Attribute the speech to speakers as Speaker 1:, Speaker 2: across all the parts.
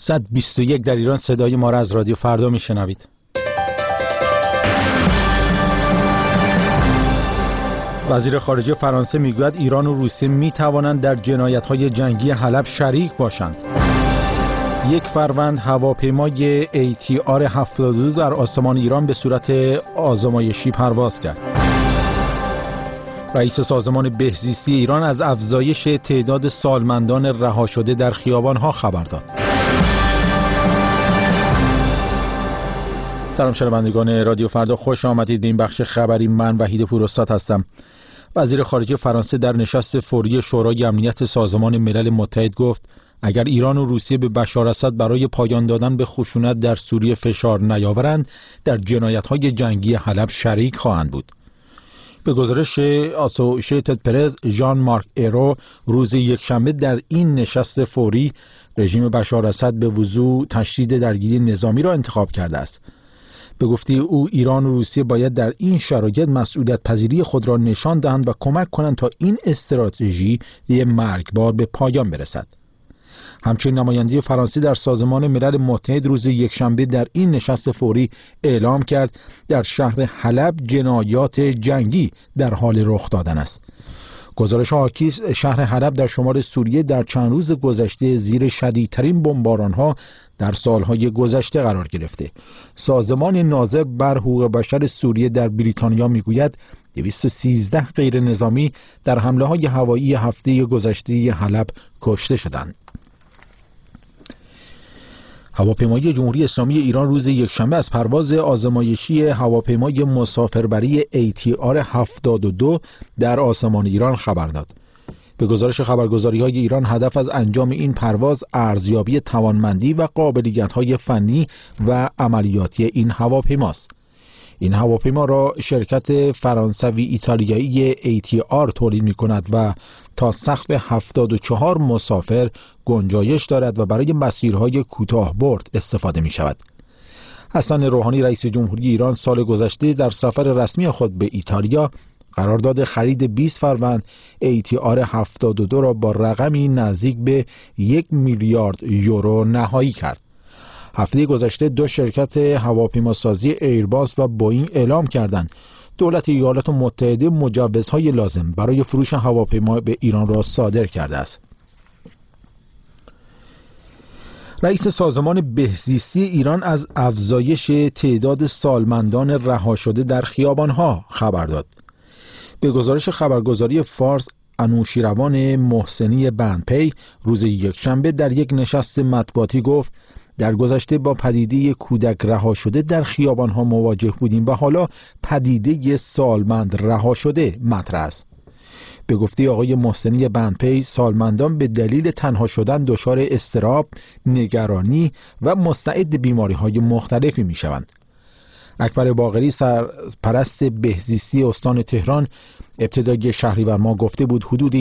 Speaker 1: 121 در ایران. صدای ما را از رادیو فردا میشنوید. وزیر خارجه فرانسه میگوید ایران و روسیه میتوانند در جنایت‌های جنگی حلب شریک باشند. 1 فروند هواپیمای ATR 72 در آسمان ایران به صورت آزمایشی پرواز کرد. رئیس سازمان بهزیستی ایران از افزایش تعداد سالمندان رها شده در خیابان‌ها خبر داد. سلام شنوندگان رادیو فردا، خوش آمدید به این بخش خبری. من وحید پوراستاد هستم. وزیر خارجه فرانسه در نشست فوری شورای امنیت سازمان ملل متحد گفت اگر ایران و روسیه به بشار اسد برای پایان دادن به خشونت در سوریه فشار نیاورند، در جنایت‌های جنگی حلب شریک خواهند بود. به گزارش آسوشیتد پرس، ژان مارک ایرو روز یکشنبه در این نشست فوری رژیم بشار اسد به وضوح تشدید درگیری نظامی را انتخاب کرده است. به گفته او ایران و روسیه باید در این شرایط مسئولیت پذیری خود را نشان دهند و کمک کنند تا این استراتژی مرگبار به پایان برسد. همچنین نماینده فرانسه در سازمان ملل متحد روز یکشنبه در این نشست فوری اعلام کرد در شهر حلب جنایات جنگی در حال رخ دادن است. گزارش حاکی است شهر حلب در شمال سوریه در چند روز گذشته زیر شدیدترین بمباران‌ها در سالهای گذشته قرار گرفته. سازمان ناظر بر حقوق بشر سوریه در بریتانیا میگوید 213 غیر نظامی در حمله‌های هوایی هفته گذشته حلب کشته شدند. هواپیمای جمهوری اسلامی ایران روز یکشنبه از پرواز آزمایشی هواپیمای مسافربری ATR 72 در آسمان ایران خبر داد. به گزارش خبرگزاری‌های ایران هدف از انجام این پرواز ارزیابی توانمندی و قابلیت‌های فنی و عملیاتی این هواپیماست. این هواپیما را شرکت فرانسوی ایتالیایی ATR تولید می‌کند و تا سقف 74 مسافر گنجایش دارد و برای مسیرهای کوتاه برد استفاده می‌شود. حسن روحانی رئیس جمهوری ایران سال گذشته در سفر رسمی خود به ایتالیا قرارداد خرید 20 فروند ATR 72 را با رقمی نزدیک به 1 میلیارد یورو نهایی کرد. هفته گذشته 2 شرکت هواپیماسازی ایرباس و بوئینگ اعلام کردند دولت ایالات متحده مجوزهای لازم برای فروش هواپیما به ایران را صادر کرده است. رئیس سازمان بهزیستی ایران از افزایش تعداد سالمندان رها شده در خیابان‌ها خبر داد. به گزارش خبرگزاری فارس، انوشیروان محسنی بندپی روز یکشنبه در یک نشست مطبوعاتی گفت در گذشته با پدیده کودک رها شده در خیابان‌ها مواجه بودیم و حالا پدیده سالمند رها شده مطرح است. به گفته آقای محسنی بندپی، سالمندان به دلیل تنها شدن دچار اضطراب، نگرانی و مستعد بیماری‌های مختلفی می‌شوند. اکبر باقری سرپرست بهزیستی استان تهران ابتدای شهریور ماه گفته بود حدود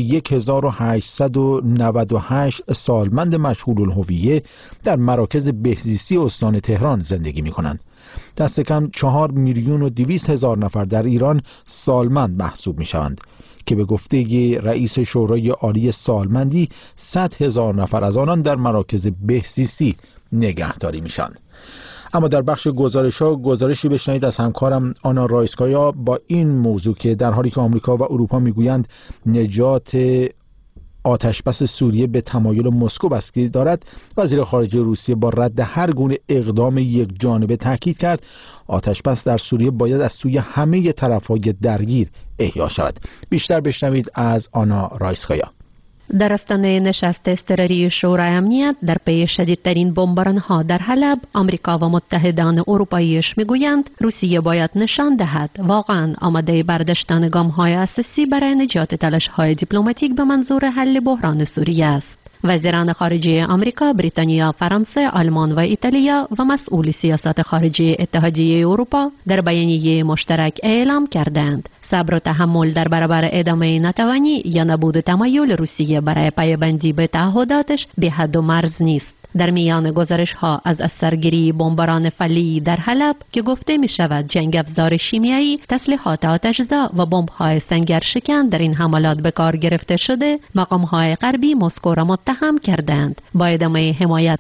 Speaker 1: 1898 سالمند مجهول الهویه در مراکز بهزیستی استان تهران زندگی می کنند. دست کم 4,200,000 نفر در ایران سالمند محسوب می شوند که به گفته رئیس شورای عالی سالمندی 100,000 نفر از آنان در مراکز بهزیستی نگهداری می شوند. اما در بخش گزارشی بشنوید از همکارم آنا رایسکایا با این موضوع که در حالی که آمریکا و اروپا میگویند نجات آتشبس سوریه به تمایل مسکو بستگی دارد، وزیر خارجه روسیه با رد هر گونه اقدام یک جانبه تاکید کرد آتشبس در سوریه باید از سوی همه طرف‌های درگیر احیا شود. بیشتر بشنوید از آنا رایسکایا.
Speaker 2: در آستانه نشست اضطراری شورای امنیت در پی شدیدترین بمباران‌ها در حلب، آمریکا و متحدان اروپاییش میگویند روسیه باید نشان دهد واقعاً آماده برداشتن گام‌های اساسی برای نجات تلاش‌های دیپلماتیک به منظور حل بحران سوریه است. وزیران خارجه آمریکا، بریتانیا، فرانسه، آلمان و ایتالیا و مسئول سیاست خارجی اتحادیه اروپا در بیانیه مشترک اعلام کردند صبر و تحمل در برابر ادامه ناتوانی یا نبود تمایل روسیه برای پایبندی به تعهداتش بی حد و مرز نیست. در میان گزارش‌ها از اثرگیری بمباران فعلی در حلب که گفته می شود جنگ افزار شیمیایی، تسلیحات آتش‌زا و بمب‌های سنگرشکن در این حملات به کار گرفته شده، مقام‌های غربی مسکو را متهم کردند با ادامه حمایت